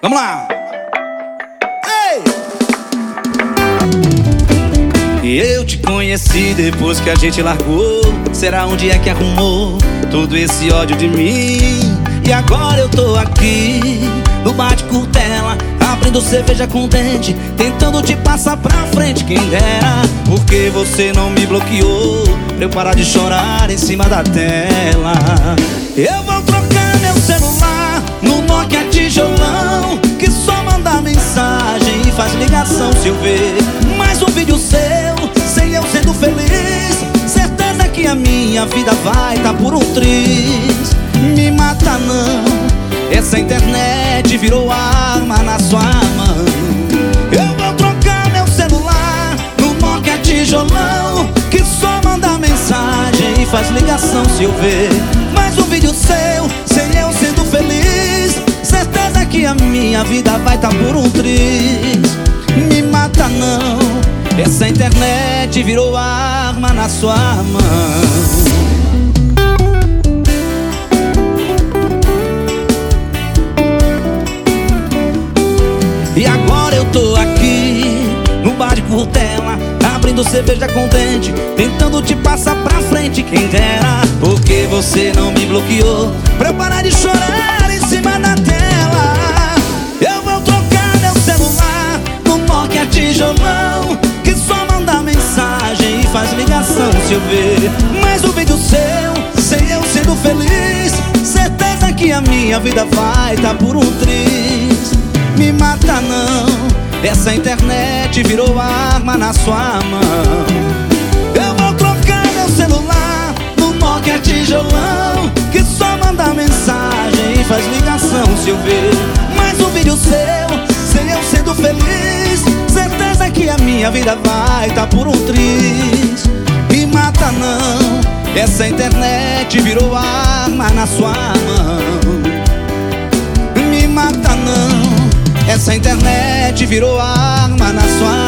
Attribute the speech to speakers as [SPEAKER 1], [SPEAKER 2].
[SPEAKER 1] Vamos lá! Ei! Eu te conheci depois que a gente largou. Será onde é que arrumou todo esse ódio de mim? E agora eu tô aqui no bar de Curtela, abrindo cerveja com dente, tentando te passar pra frente. Quem dera, porque você não me bloqueou pra eu parar de chorar em cima da tela. Eu vou trocar meu celular no Nokia tijolão, que só manda mensagem e faz ligação. Se eu ver mais um vídeo seu, sem eu sendo feliz, certeza que a minha vida vai tá por um triz. Me mata não, essa internet virou arma na sua mão. Eu vou trocar meu celular no Nokia tijolão, que só manda mensagem e faz ligação. Se eu ver mais um vídeo seu, sem eu sendo feliz, certeza que a minha vida vai tá por um triz. Me mata não, essa internet virou arma na sua mão. E agora eu tô aqui no bar de Curtela, abrindo cerveja com dente, tentando te passar pra frente. Quem dera, porque você não me bloqueou pra eu parar de chorar em cima da tela. Eu vou trocar meu celular no Nokia tijolão, que só manda mensagem e faz ligação. Se eu ver mais um vídeo seu, sem eu sendo feliz, certeza que a minha vida vai tá por um triz. Me mata não, essa internet virou arma na sua mão. Eu vou trocar meu celular no Nokia tijolão, que só manda mensagem e faz ligação. Se eu ver mais um vídeo seu, sem eu sendo feliz, certeza que a minha vida vai tá por um triz. Me mata não, essa internet virou arma na sua mão. Me mata não, essa internet virou arma na sua